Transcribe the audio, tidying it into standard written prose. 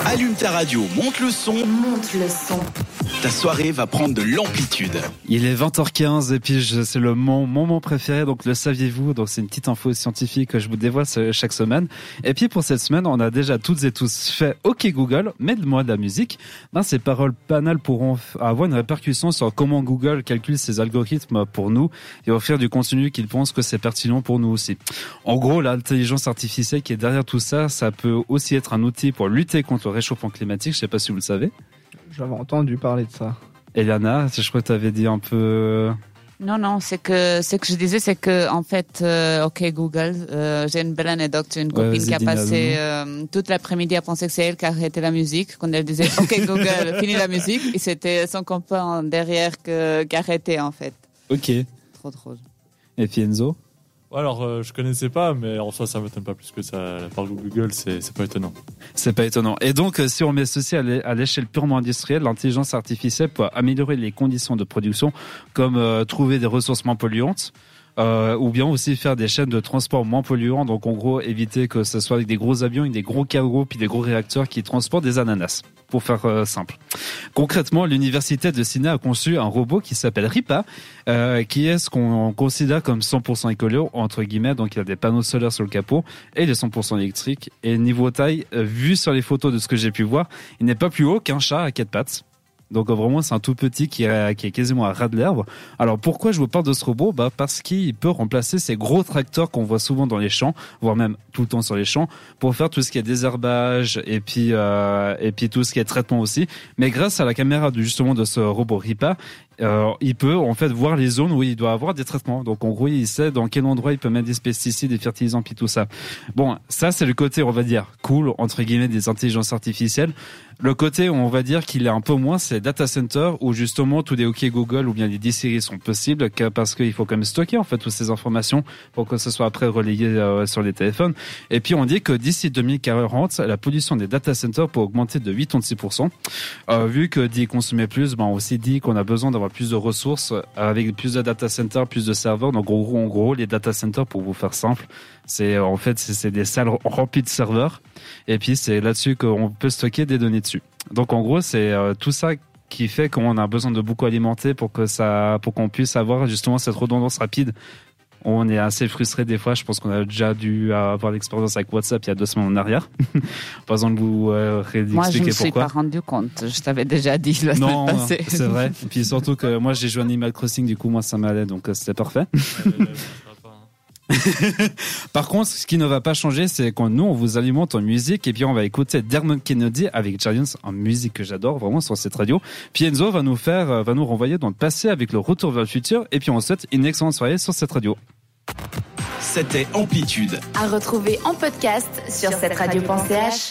Allume ta radio, monte le son. Monte le son. Ta soirée va prendre de l'amplitude. Il est 20h15 et puis c'est mon moment préféré, donc le saviez-vous? Donc c'est une petite info scientifique que je vous dévoile chaque semaine. Et puis pour cette semaine, on a déjà toutes et tous fait OK Google, mets-moi de la musique. Ces paroles banales pourront avoir une répercussion sur comment Google calcule ses algorithmes pour nous et offrir du contenu qu'il pense que c'est pertinent pour nous aussi. En gros, l'intelligence artificielle qui est derrière tout ça, ça peut aussi être un outil pour lutter contre le réchauffement climatique. Je sais pas si vous le savez. J'avais entendu parler de ça. Eliana, je crois que tu avais dit un peu... Non, ce que je disais, c'est que en fait, OK Google, j'ai une belle anecdote, une copine qui a passé toute l'après-midi à penser que c'est elle qui a arrêté la musique, quand elle disait OK Google, finis la musique, et c'était son copain derrière qui arrêtait en fait. OK. Trop drôle. Et puis Enzo? Alors, je connaissais pas, mais en soi, ça m'étonne pas plus que ça. Par Google, c'est pas étonnant. C'est pas étonnant. Et donc, si on met ceci à l'échelle purement industrielle, l'intelligence artificielle peut améliorer les conditions de production, comme trouver des ressources moins polluantes, ou bien aussi faire des chaînes de transport moins polluantes. Donc, en gros, éviter que ce soit avec des gros avions, avec des gros cargos, puis des gros réacteurs qui transportent des ananas. Pour faire simple. Concrètement, l'université de Sydney a conçu un robot qui s'appelle Ripa, qui est ce qu'on considère comme 100% écolo, entre guillemets. Donc, il y a des panneaux solaires sur le capot et il est 100% électrique. Et niveau taille, vu sur les photos de ce que j'ai pu voir, il n'est pas plus haut qu'un chat à 4 pattes. Donc vraiment, c'est un tout petit qui est quasiment à ras de l'herbe. Alors pourquoi je vous parle de ce robot? Parce qu'il peut remplacer ces gros tracteurs qu'on voit souvent dans les champs, voire même tout le temps sur les champs, pour faire tout ce qui est désherbage et puis tout ce qui est traitement aussi. Mais grâce à la caméra justement de ce robot Ripa, il peut en fait voir les zones où il doit avoir des traitements. Donc en gros, il sait dans quel endroit il peut mettre des pesticides, des fertilisants, puis tout ça. Bon, ça c'est le côté, on va dire, cool, entre guillemets, des intelligences artificielles. Le côté, on va dire qu'il est un peu moins, c'est data center où justement tous les OK Google ou bien les D-Series sont possibles parce qu'il faut quand même stocker en fait toutes ces informations pour que ce soit après relayé sur les téléphones. Et puis on dit que d'ici 2040, la pollution des data centers peut augmenter de 86%. Vu que d'y consommer plus, on aussi dit qu'on a besoin d'avoir plus de ressources avec plus de data centers, plus de serveurs. Donc en gros, les data centers, pour vous faire simple, c'est des salles remplies de serveurs. Et puis c'est là-dessus qu'on peut stocker des données dessus. Donc en gros, c'est tout ça qui fait qu'on a besoin de beaucoup alimenter pour qu'on puisse avoir justement cette redondance rapide. On est assez frustré des fois. Je pense qu'on a déjà dû avoir l'expérience avec WhatsApp il y a 2 semaines en arrière. Par exemple, vous expliquer pourquoi. Moi, je ne me suis pas rendu compte. Je t'avais déjà dit la semaine passée. Non, c'est vrai. Et puis surtout que moi, j'ai joué à Animal Crossing. Du coup, moi, ça m'allait. Donc, c'était parfait. Par contre, ce qui ne va pas changer, c'est quand nous, on vous alimente en musique et puis on va écouter Dermot Kennedy avec Giants en musique que j'adore vraiment sur cette radio. Puis Enzo va nous renvoyer dans le passé avec le retour vers le futur et puis on souhaite une excellente soirée sur cette radio. C'était Amplitude. À retrouver en podcast sur cette radio.ch.